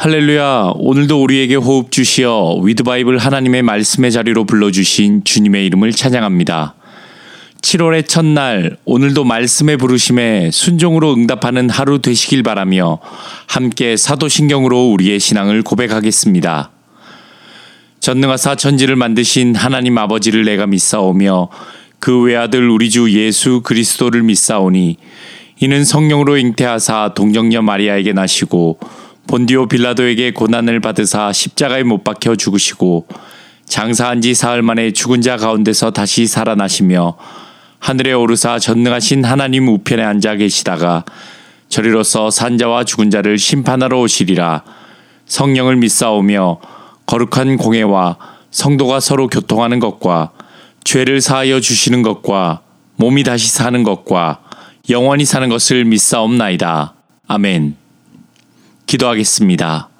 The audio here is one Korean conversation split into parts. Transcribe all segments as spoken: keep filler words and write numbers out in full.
할렐루야. 오늘도 우리에게 호흡 주시어 위드 바이블 하나님의 말씀의 자리로 불러주신 주님의 이름을 찬양합니다. 칠월의 첫날 오늘도 말씀의 부르심에 순종으로 응답하는 하루 되시길 바라며 함께 사도신경으로 우리의 신앙을 고백하겠습니다. 전능하사 천지를 만드신 하나님 아버지를 내가 믿사오며 그 외아들 우리 주 예수 그리스도를 믿사오니 이는 성령으로 잉태하사 동정녀 마리아에게 나시고 본디오 빌라도에게 고난을 받으사 십자가에 못 박혀 죽으시고 장사한 지 사흘 만에 죽은 자 가운데서 다시 살아나시며 하늘에 오르사 전능하신 하나님 우편에 앉아 계시다가 저리로서 산자와 죽은 자를 심판하러 오시리라. 성령을 믿사오며 거룩한 공회와 성도가 서로 교통하는 것과 죄를 사하여 주시는 것과 몸이 다시 사는 것과 영원히 사는 것을 믿사옵나이다. 아멘. 기도하겠습니다.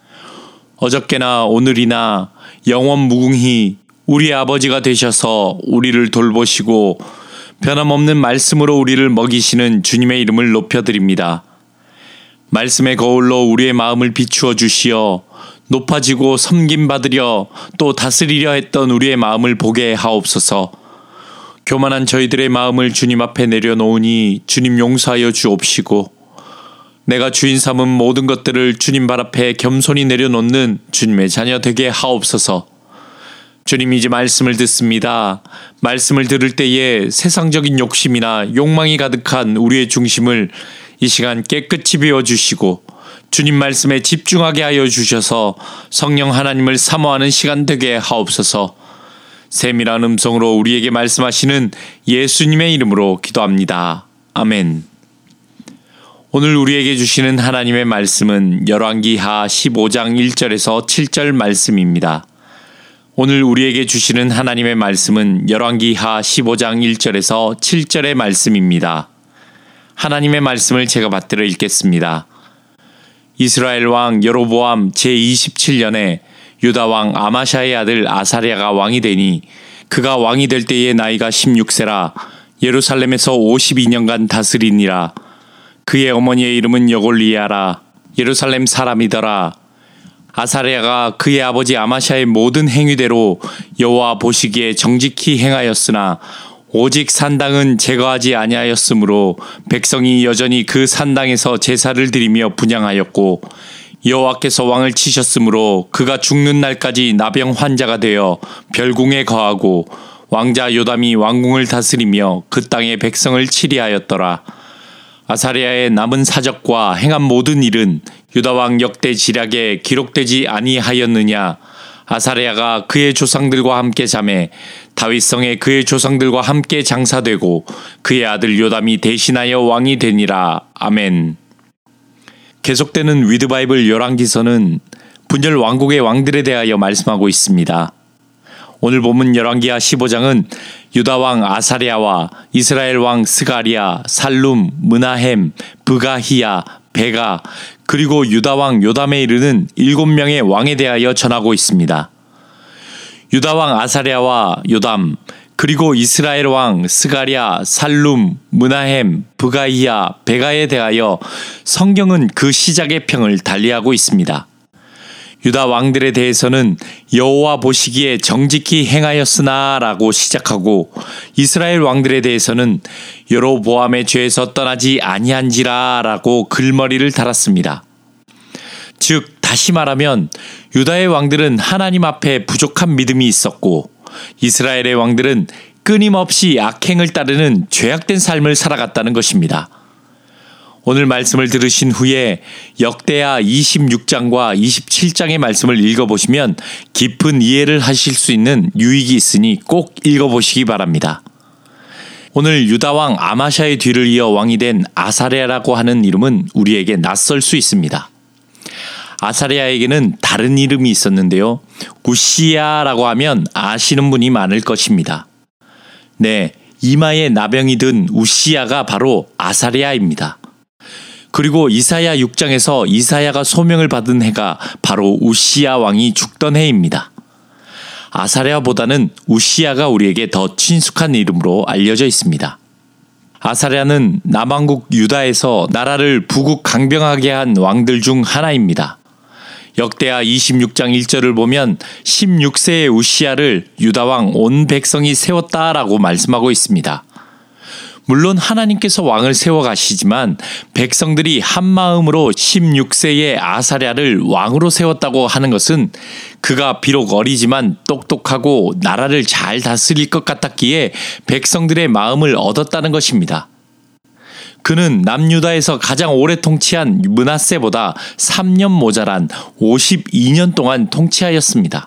어저께나 오늘이나 영원 무궁히 우리 아버지가 되셔서 우리를 돌보시고 변함없는 말씀으로 우리를 먹이시는 주님의 이름을 높여드립니다. 말씀의 거울로 우리의 마음을 비추어 주시어 높아지고 섬김받으려 또 다스리려 했던 우리의 마음을 보게 하옵소서. 교만한 저희들의 마음을 주님 앞에 내려놓으니 주님 용서하여 주옵시고 내가 주인 삼은 모든 것들을 주님 발 앞에 겸손히 내려놓는 주님의 자녀 되게 하옵소서. 주님 이제 말씀을 듣습니다. 말씀을 들을 때에 세상적인 욕심이나 욕망이 가득한 우리의 중심을 이 시간 깨끗이 비워주시고 주님 말씀에 집중하게 하여 주셔서 성령 하나님을 사모하는 시간 되게 하옵소서. 세밀한 음성으로 우리에게 말씀하시는 예수님의 이름으로 기도합니다. 아멘. 오늘 우리에게 주시는 하나님의 말씀은 열왕기하 십오 장 일 절에서 칠 절 말씀입니다. 오늘 우리에게 주시는 하나님의 말씀은 열왕기하 십오 장 일 절에서 칠 절의 말씀입니다. 하나님의 말씀을 제가 받들어 읽겠습니다. 이스라엘 왕 여로보암 제이십칠 년에 유다 왕 아마샤의 아들 아사랴가 왕이 되니 그가 왕이 될 때의 나이가 십육 세라 예루살렘에서 오십이 년간 다스리니라. 그의 어머니의 이름은 여골리야라. 예루살렘 사람이더라. 아사랴가 그의 아버지 아마샤의 모든 행위대로 여호와 보시기에 정직히 행하였으나 오직 산당은 제거하지 아니하였으므로 백성이 여전히 그 산당에서 제사를 드리며 분향하였고 여호와께서 왕을 치셨으므로 그가 죽는 날까지 나병 환자가 되어 별궁에 거하고 왕자 요담이 왕궁을 다스리며 그 땅의 백성을 치리하였더라. 아사랴의 남은 사적과 행한 모든 일은 유다왕 역대 지략에 기록되지 아니하였느냐. 아사랴가 그의 조상들과 함께 자매 다윗성에 그의 조상들과 함께 장사되고 그의 아들 요담이 대신하여 왕이 되니라. 아멘. 계속되는 위드 바이블 열왕기서는 분열 왕국의 왕들에 대하여 말씀하고 있습니다. 오늘 본문 열왕기하 십오 장은 유다 왕 아사랴와 이스라엘 왕 스가랴, 살룸, 므나헴, 브가히야, 베가 그리고 유다 왕 요담에 이르는 일곱 명의 왕에 대하여 전하고 있습니다. 유다 왕 아사랴와 요담 그리고 이스라엘 왕 스가랴, 살룸, 므나헴, 브가히야, 베가에 대하여 성경은 그 시작의 평을 달리하고 있습니다. 유다 왕들에 대해서는 여호와 보시기에 정직히 행하였으나 라고 시작하고 이스라엘 왕들에 대해서는 여로보암의 죄에서 떠나지 아니한지라 라고 글머리를 달았습니다. 즉 다시 말하면 유다의 왕들은 하나님 앞에 부족한 믿음이 있었고 이스라엘의 왕들은 끊임없이 악행을 따르는 죄악된 삶을 살아갔다는 것입니다. 오늘 말씀을 들으신 후에 역대하 이십육 장과 이십칠 장의 말씀을 읽어보시면 깊은 이해를 하실 수 있는 유익이 있으니 꼭 읽어보시기 바랍니다. 오늘 유다왕 아마샤의 뒤를 이어 왕이 된 아사랴라고 하는 이름은 우리에게 낯설 수 있습니다. 아사랴에게는 다른 이름이 있었는데요. 우시야라고 하면 아시는 분이 많을 것입니다. 네, 이마에 나병이 든 우시야가 바로 아사랴입니다. 그리고 이사야 육 장에서 이사야가 소명을 받은 해가 바로 우시야 왕이 죽던 해입니다. 아사랴보다는 우시야가 우리에게 더 친숙한 이름으로 알려져 있습니다. 아사랴는 남왕국 유다에서 나라를 부국 강병하게 한 왕들 중 하나입니다. 역대하 이십육 장 일 절을 보면 십육 세의 우시야를 유다왕 온 백성이 세웠다라고 말씀하고 있습니다. 물론 하나님께서 왕을 세워가시지만 백성들이 한마음으로 십육 세의 아사랴를 왕으로 세웠다고 하는 것은 그가 비록 어리지만 똑똑하고 나라를 잘 다스릴 것 같았기에 백성들의 마음을 얻었다는 것입니다. 그는 남유다에서 가장 오래 통치한 므낫세보다 삼 년 모자란 오십이 년 동안 통치하였습니다.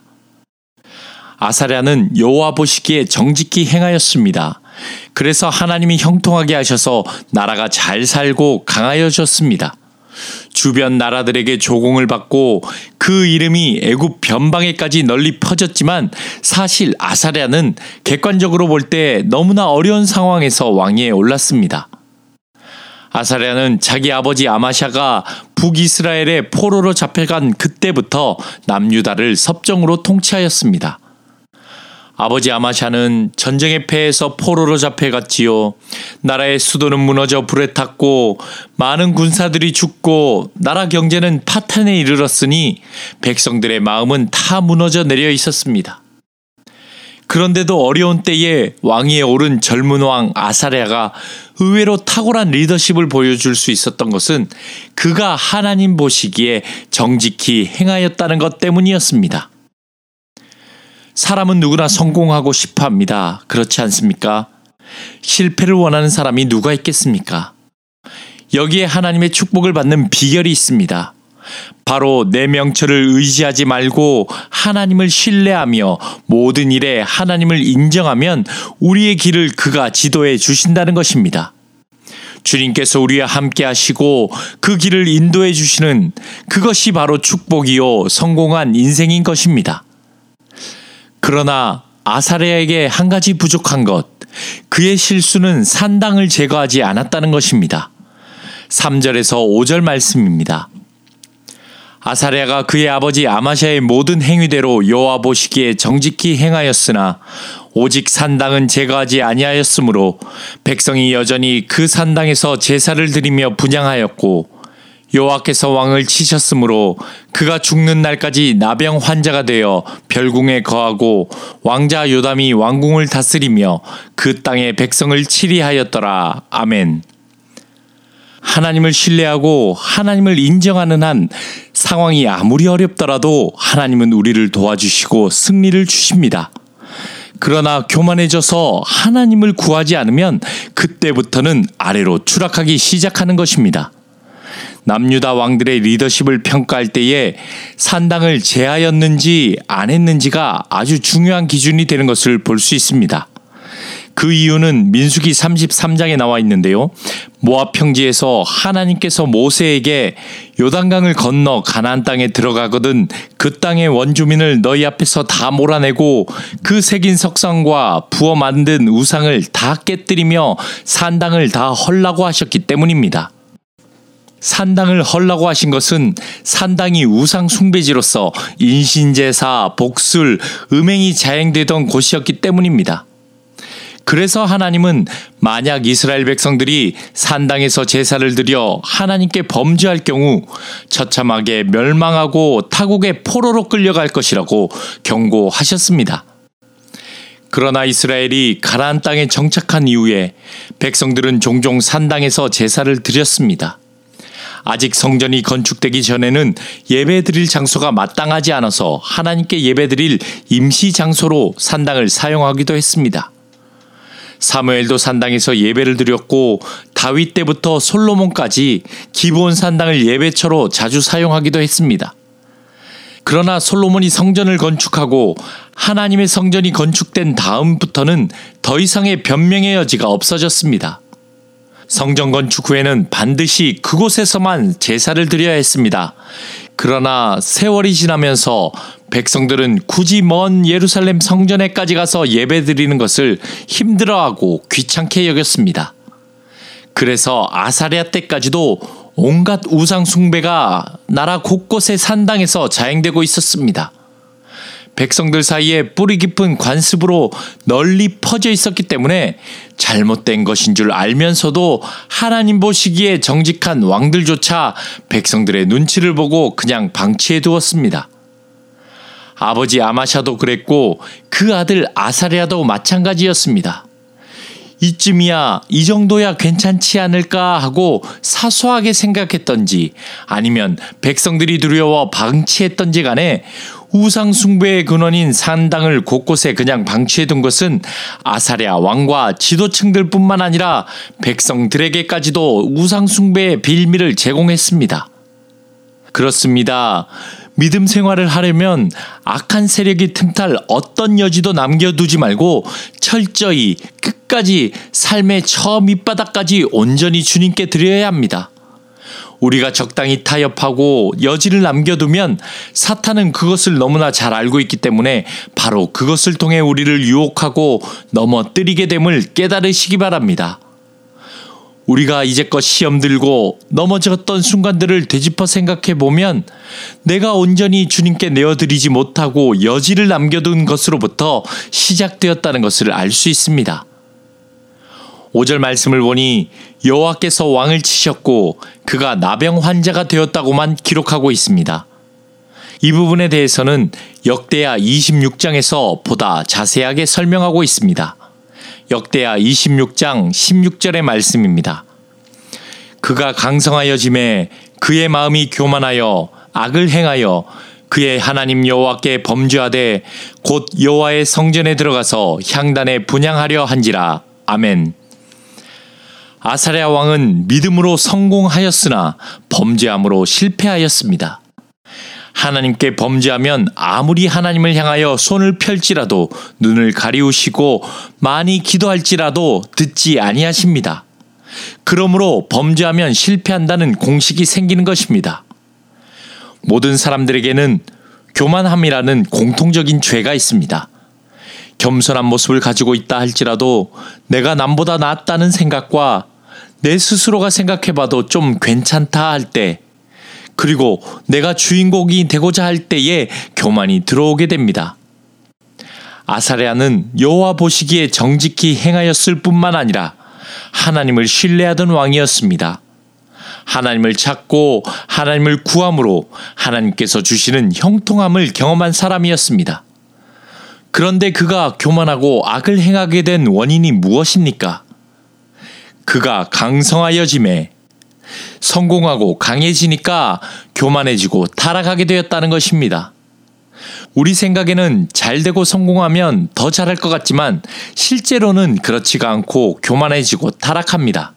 아사랴는 여호와 보시기에 정직히 행하였습니다. 그래서 하나님이 형통하게 하셔서 나라가 잘 살고 강하여졌습니다. 주변 나라들에게 조공을 받고 그 이름이 애굽 변방에까지 널리 퍼졌지만 사실 아사랴는 객관적으로 볼 때 너무나 어려운 상황에서 왕위에 올랐습니다. 아사랴는 자기 아버지 아마샤가 북이스라엘의 포로로 잡혀간 그때부터 남유다를 섭정으로 통치하였습니다. 아버지 아마샤는 전쟁에 패해서 포로로 잡혀갔지요. 나라의 수도는 무너져 불에 탔고 많은 군사들이 죽고 나라 경제는 파탄에 이르렀으니 백성들의 마음은 다 무너져 내려 있었습니다. 그런데도 어려운 때에 왕위에 오른 젊은 왕 아사랴가 의외로 탁월한 리더십을 보여줄 수 있었던 것은 그가 하나님 보시기에 정직히 행하였다는 것 때문이었습니다. 사람은 누구나 성공하고 싶어 합니다. 그렇지 않습니까? 실패를 원하는 사람이 누가 있겠습니까? 여기에 하나님의 축복을 받는 비결이 있습니다. 바로 내 명철을 의지하지 말고 하나님을 신뢰하며 모든 일에 하나님을 인정하면 우리의 길을 그가 지도해 주신다는 것입니다. 주님께서 우리와 함께 하시고 그 길을 인도해 주시는 그것이 바로 축복이요 성공한 인생인 것입니다. 그러나 아사랴에게 한 가지 부족한 것, 그의 실수는 산당을 제거하지 않았다는 것입니다. 삼 절에서 오 절 말씀입니다. 아사랴가 그의 아버지 아마샤의 모든 행위대로 여호와 보시기에 정직히 행하였으나 오직 산당은 제거하지 아니하였으므로 백성이 여전히 그 산당에서 제사를 드리며 분향하였고 여호와께서 왕을 치셨으므로 그가 죽는 날까지 나병 환자가 되어 별궁에 거하고 왕자 요담이 왕궁을 다스리며 그 땅의 백성을 치리하였더라. 아멘. 하나님을 신뢰하고 하나님을 인정하는 한 상황이 아무리 어렵더라도 하나님은 우리를 도와주시고 승리를 주십니다. 그러나 교만해져서 하나님을 구하지 않으면 그때부터는 아래로 추락하기 시작하는 것입니다. 남유다 왕들의 리더십을 평가할 때에 산당을 제하였는지 안 했는지가 아주 중요한 기준이 되는 것을 볼 수 있습니다. 그 이유는 민수기 삼십삼 장에 나와 있는데요. 모압 평지에서 하나님께서 모세에게 요단강을 건너 가나안 땅에 들어가거든 그 땅의 원주민을 너희 앞에서 다 몰아내고 그 새긴 석상과 부어 만든 우상을 다 깨뜨리며 산당을 다 헐라고 하셨기 때문입니다. 산당을 헐라고 하신 것은 산당이 우상 숭배지로서 인신제사, 복술, 음행이 자행되던 곳이었기 때문입니다. 그래서 하나님은 만약 이스라엘 백성들이 산당에서 제사를 드려 하나님께 범죄할 경우 처참하게 멸망하고 타국의 포로로 끌려갈 것이라고 경고하셨습니다. 그러나 이스라엘이 가나안 땅에 정착한 이후에 백성들은 종종 산당에서 제사를 드렸습니다. 아직 성전이 건축되기 전에는 예배드릴 장소가 마땅하지 않아서 하나님께 예배드릴 임시 장소로 산당을 사용하기도 했습니다. 사무엘도 산당에서 예배를 드렸고 다윗 때부터 솔로몬까지 기브온 산당을 예배처로 자주 사용하기도 했습니다. 그러나 솔로몬이 성전을 건축하고 하나님의 성전이 건축된 다음부터는 더 이상의 변명의 여지가 없어졌습니다. 성전 건축 후에는 반드시 그곳에서만 제사를 드려야 했습니다. 그러나 세월이 지나면서 백성들은 굳이 먼 예루살렘 성전에까지 가서 예배드리는 것을 힘들어하고 귀찮게 여겼습니다. 그래서 아사랴 때까지도 온갖 우상 숭배가 나라 곳곳의 산당에서 자행되고 있었습니다. 백성들 사이에 뿌리 깊은 관습으로 널리 퍼져 있었기 때문에 잘못된 것인 줄 알면서도 하나님 보시기에 정직한 왕들조차 백성들의 눈치를 보고 그냥 방치해 두었습니다. 아버지 아마샤도 그랬고 그 아들 아사랴도 마찬가지였습니다. 이쯤이야 이 정도야 괜찮지 않을까 하고 사소하게 생각했던지 아니면 백성들이 두려워 방치했던지 간에 우상 숭배의 근원인 산당을 곳곳에 그냥 방치해둔 것은 아사랴 왕과 지도층들 뿐만 아니라 백성들에게까지도 우상 숭배의 빌미를 제공했습니다. 그렇습니다. 믿음 생활을 하려면 악한 세력이 틈탈 어떤 여지도 남겨두지 말고 철저히 끝까지 삶의 저 밑바닥까지 온전히 주님께 드려야 합니다. 우리가 적당히 타협하고 여지를 남겨두면 사탄은 그것을 너무나 잘 알고 있기 때문에 바로 그것을 통해 우리를 유혹하고 넘어뜨리게 됨을 깨달으시기 바랍니다. 우리가 이제껏 시험 들고 넘어졌던 순간들을 되짚어 생각해 보면 내가 온전히 주님께 내어드리지 못하고 여지를 남겨둔 것으로부터 시작되었다는 것을 알 수 있습니다. 오 절 말씀을 보니 여호와께서 왕을 치셨고 그가 나병 환자가 되었다고만 기록하고 있습니다. 이 부분에 대해서는 역대하 이십육 장에서 보다 자세하게 설명하고 있습니다. 역대하 이십육 장 십육 절의 말씀입니다. 그가 강성하여짐에 그의 마음이 교만하여 악을 행하여 그의 하나님 여호와께 범죄하되 곧 여호와의 성전에 들어가서 향단에 분향하려 한지라. 아멘. 아사랴 왕은 믿음으로 성공하였으나 범죄함으로 실패하였습니다. 하나님께 범죄하면 아무리 하나님을 향하여 손을 펼지라도 눈을 가리우시고 많이 기도할지라도 듣지 아니하십니다. 그러므로 범죄하면 실패한다는 공식이 생기는 것입니다. 모든 사람들에게는 교만함이라는 공통적인 죄가 있습니다. 겸손한 모습을 가지고 있다 할지라도 내가 남보다 낫다는 생각과 내 스스로가 생각해봐도 좀 괜찮다 할 때, 그리고 내가 주인공이 되고자 할 때에 교만이 들어오게 됩니다. 아사랴는 여호와 보시기에 정직히 행하였을 뿐만 아니라 하나님을 신뢰하던 왕이었습니다. 하나님을 찾고 하나님을 구함으로 하나님께서 주시는 형통함을 경험한 사람이었습니다. 그런데 그가 교만하고 악을 행하게 된 원인이 무엇입니까? 그가 강성하여짐에 성공하고 강해지니까 교만해지고 타락하게 되었다는 것입니다. 우리 생각에는 잘되고 성공하면 더 잘할 것 같지만 실제로는 그렇지가 않고 교만해지고 타락합니다.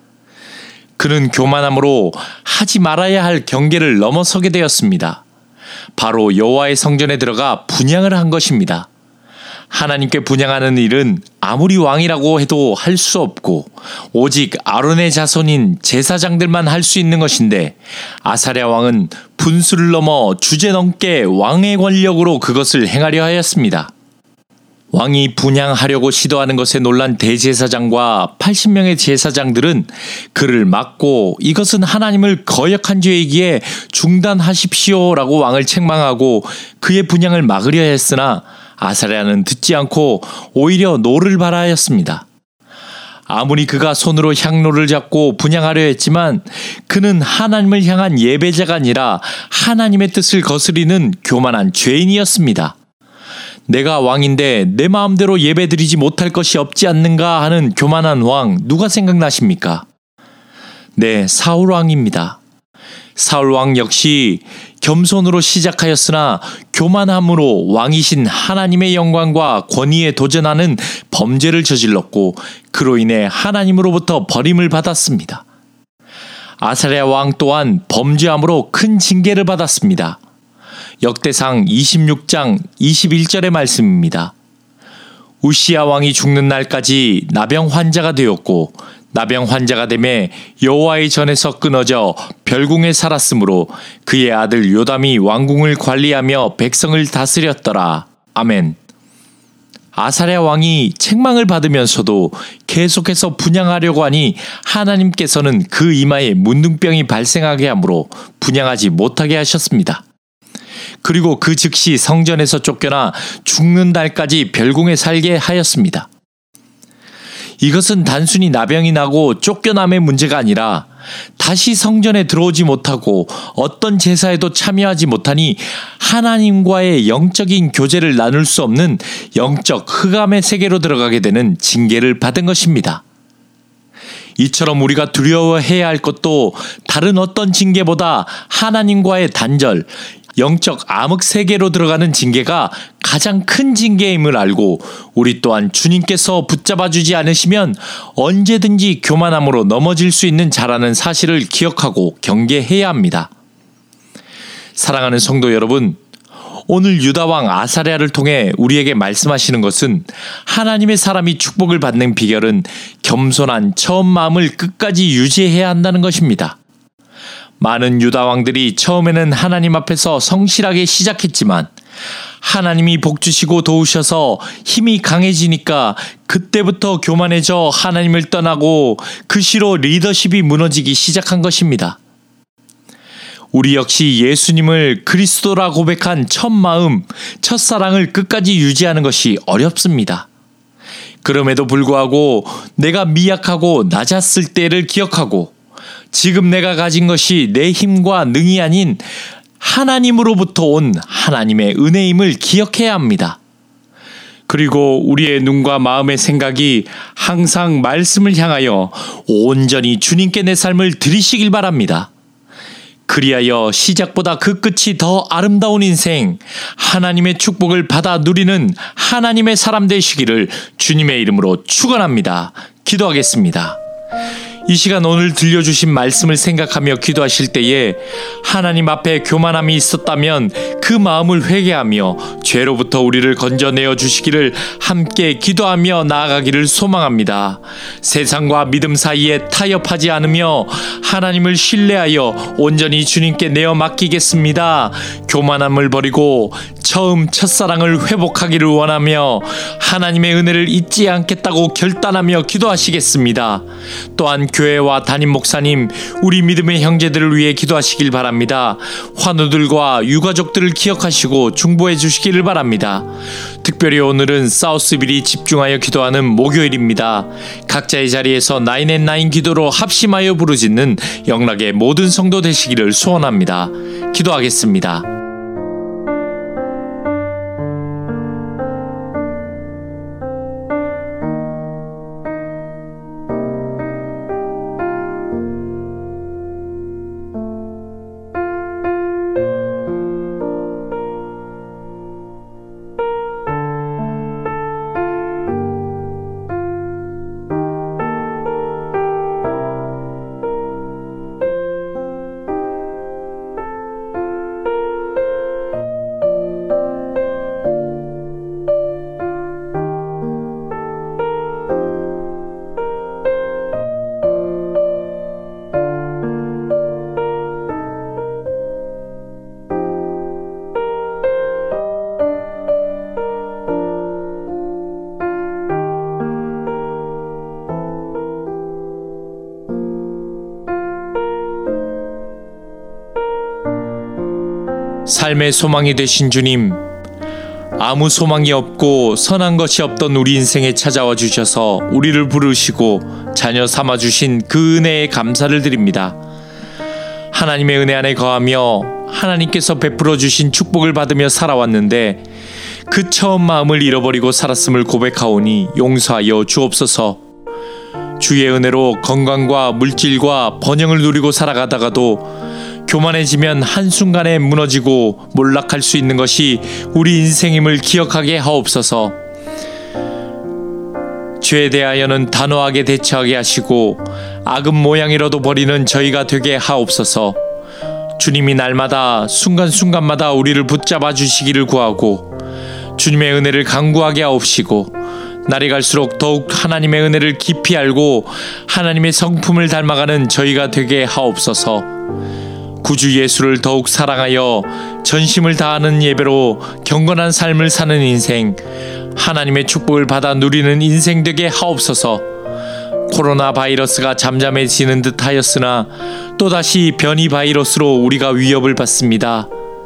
그는 교만함으로 하지 말아야 할 경계를 넘어서게 되었습니다. 바로 여호와의 성전에 들어가 분향을 한 것입니다. 하나님께 분향하는 일은 아무리 왕이라고 해도 할 수 없고 오직 아론의 자손인 제사장들만 할 수 있는 것인데 아사랴 왕은 분수를 넘어 주제넘게 왕의 권력으로 그것을 행하려 하였습니다. 왕이 분향하려고 시도하는 것에 놀란 대제사장과 팔십 명의 제사장들은 그를 막고 이것은 하나님을 거역한 죄이기에 중단하십시오라고 왕을 책망하고 그의 분향을 막으려 했으나 아사랴는 듣지 않고 오히려 노를 발하였습니다. 아무리 그가 손으로 향로를 잡고 분향하려 했지만 그는 하나님을 향한 예배자가 아니라 하나님의 뜻을 거스리는 교만한 죄인이었습니다. 내가 왕인데 내 마음대로 예배드리지 못할 것이 없지 않는가 하는 교만한 왕 누가 생각나십니까? 네, 사울 왕입니다. 사울 왕 역시 겸손으로 시작하였으나 교만함으로 왕이신 하나님의 영광과 권위에 도전하는 범죄를 저질렀고 그로 인해 하나님으로부터 버림을 받았습니다. 아사랴 왕 또한 범죄함으로 큰 징계를 받았습니다. 역대상 이십육 장 이십일 절의 말씀입니다. 우시야 왕이 죽는 날까지 나병 환자가 되었고 나병 환자가 되매 여호와의 전에서 끊어져 별궁에 살았으므로 그의 아들 요담이 왕궁을 관리하며 백성을 다스렸더라. 아멘. 아사랴 왕이 책망을 받으면서도 계속해서 분향하려고 하니 하나님께서는 그 이마에 문둥병이 발생하게 하므로 분향하지 못하게 하셨습니다. 그리고 그 즉시 성전에서 쫓겨나 죽는 날까지 별궁에 살게 하였습니다. 이것은 단순히 나병이 나고 쫓겨남의 문제가 아니라 다시 성전에 들어오지 못하고 어떤 제사에도 참여하지 못하니 하나님과의 영적인 교제를 나눌 수 없는 영적 흑암의 세계로 들어가게 되는 징계를 받은 것입니다. 이처럼 우리가 두려워해야 할 것도 다른 어떤 징계보다 하나님과의 단절, 영적 암흑 세계로 들어가는 징계가 가장 큰 징계임을 알고 우리 또한 주님께서 붙잡아 주지 않으시면 언제든지 교만함으로 넘어질 수 있는 자라는 사실을 기억하고 경계해야 합니다. 사랑하는 성도 여러분, 오늘 유다왕 아사랴를 통해 우리에게 말씀하시는 것은 하나님의 사람이 축복을 받는 비결은 겸손한 처음 마음을 끝까지 유지해야 한다는 것입니다. 많은 유다 왕들이 처음에는 하나님 앞에서 성실하게 시작했지만 하나님이 복주시고 도우셔서 힘이 강해지니까 그때부터 교만해져 하나님을 떠나고 그 시로 리더십이 무너지기 시작한 것입니다. 우리 역시 예수님을 그리스도라 고백한 첫 마음, 첫사랑을 끝까지 유지하는 것이 어렵습니다. 그럼에도 불구하고 내가 미약하고 낮았을 때를 기억하고 지금 내가 가진 것이 내 힘과 능이 아닌 하나님으로부터 온 하나님의 은혜임을 기억해야 합니다. 그리고 우리의 눈과 마음의 생각이 항상 말씀을 향하여 온전히 주님께 내 삶을 드리시길 바랍니다. 그리하여 시작보다 그 끝이 더 아름다운 인생, 하나님의 축복을 받아 누리는 하나님의 사람 되시기를 주님의 이름으로 축원합니다. 기도하겠습니다. 이 시간 오늘 들려주신 말씀을 생각하며 기도하실 때에 하나님 앞에 교만함이 있었다면 그 마음을 회개하며 죄로부터 우리를 건져내어 주시기를 함께 기도하며 나아가기를 소망합니다. 세상과 믿음 사이에 타협하지 않으며 하나님을 신뢰하여 온전히 주님께 내어 맡기겠습니다. 교만함을 버리고 처음 첫사랑을 회복하기를 원하며 하나님의 은혜를 잊지 않겠다고 결단하며 기도하시겠습니다. 또한 교회와 담임 목사님, 우리 믿음의 형제들을 위해 기도하시길 바랍니다. 환우들과 유가족들을 기억하시고 중보해 주시기를 바랍니다. 특별히 오늘은 사우스빌이 집중하여 기도하는 목요일입니다. 각자의 자리에서 나인앤나인 기도로 합심하여 부르짖는 영락의 모든 성도 되시기를 소원합니다. 기도하겠습니다. 삶의 소망이 되신 주님, 아무 소망이 없고 선한 것이 없던 우리 인생에 찾아와 주셔서 우리를 부르시고 자녀 삼아 주신 그 은혜에 감사를 드립니다. 하나님의 은혜 안에 거하며 하나님께서 베풀어 주신 축복을 받으며 살아왔는데 그 처음 마음을 잃어버리고 살았음을 고백하오니 용서하여 주옵소서. 주의 은혜로 건강과 물질과 번영을 누리고 살아가다가도 교만해지면 한순간에 무너지고 몰락할 수 있는 것이 우리 인생임을 기억하게 하옵소서. 죄에 대하여는 단호하게 대처하게 하시고 악은 모양이라도 버리는 저희가 되게 하옵소서. 주님이 날마다 순간순간마다 우리를 붙잡아 주시기를 구하고 주님의 은혜를 간구하게 하옵시고 날이 갈수록 더욱 하나님의 은혜를 깊이 알고 하나님의 성품을 닮아가는 저희가 되게 하옵소서. 구주 예수를 더욱 사랑하여 전심을 다하는 예배로 경건한 삶을 사는 인생, 하나님의 축복을 받아 누리는 인생 되게 하옵소서. 코로나 바이러스가 잠잠해지는 듯 하였으나 또다시 변이 바이러스로 우리가 위협을 받습니다.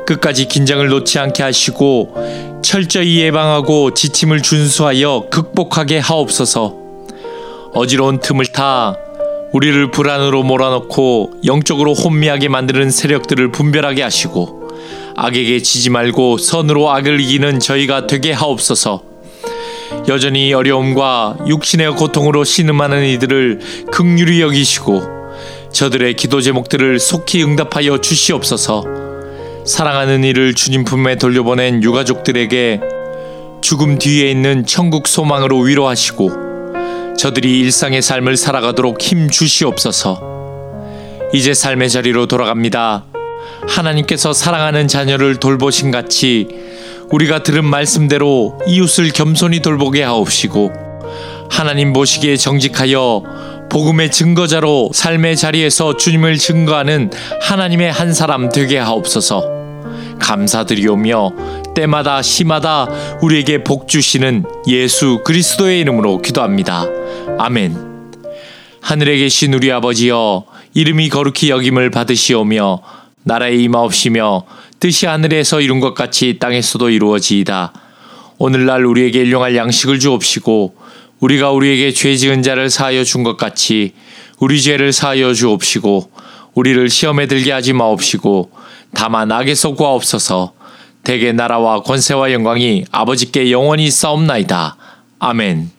끝까지 긴장을 놓지 않게 하시고 철저히 예방하고 지침을 준수하여 극복하게 하옵소서. 어지러운 틈을 타 우리를 불안으로 몰아넣고 영적으로 혼미하게 만드는 세력들을 분별하게 하시고 악에게 지지 말고 선으로 악을 이기는 저희가 되게 하옵소서. 여전히 어려움과 육신의 고통으로 신음하는 이들을 긍휼히 여기시고 저들의 기도 제목들을 속히 응답하여 주시옵소서. 사랑하는 이를 주님 품에 돌려보낸 유가족들에게 죽음 뒤에 있는 천국 소망으로 위로하시고 저들이 일상의 삶을 살아가도록 힘 주시옵소서. 이제 삶의 자리로 돌아갑니다. 하나님께서 사랑하는 자녀를 돌보신 같이 우리가 들은 말씀대로 이웃을 겸손히 돌보게 하옵시고 하나님 보시기에 정직하여 복음의 증거자로 삶의 자리에서 주님을 증거하는 하나님의 한 사람 되게 하옵소서. 감사드리오며 때마다 시마다 우리에게 복 주시는 예수 그리스도의 이름으로 기도합니다. 아멘. 하늘에 계신 우리 아버지여, 이름이 거룩히 여김을 받으시오며 나라에 임하옵시며 뜻이 하늘에서 이룬 것 같이 땅에서도 이루어지이다. 오늘날 우리에게 일용할 양식을 주옵시고 우리가 우리에게 죄 지은 자를 사하여 준 것 같이 우리 죄를 사하여 주옵시고 우리를 시험에 들게 하지 마옵시고 다만 악에서 구하옵소서. 대개 나라와 권세와 영광이 아버지께 영원히 있사옵나이다. 아멘.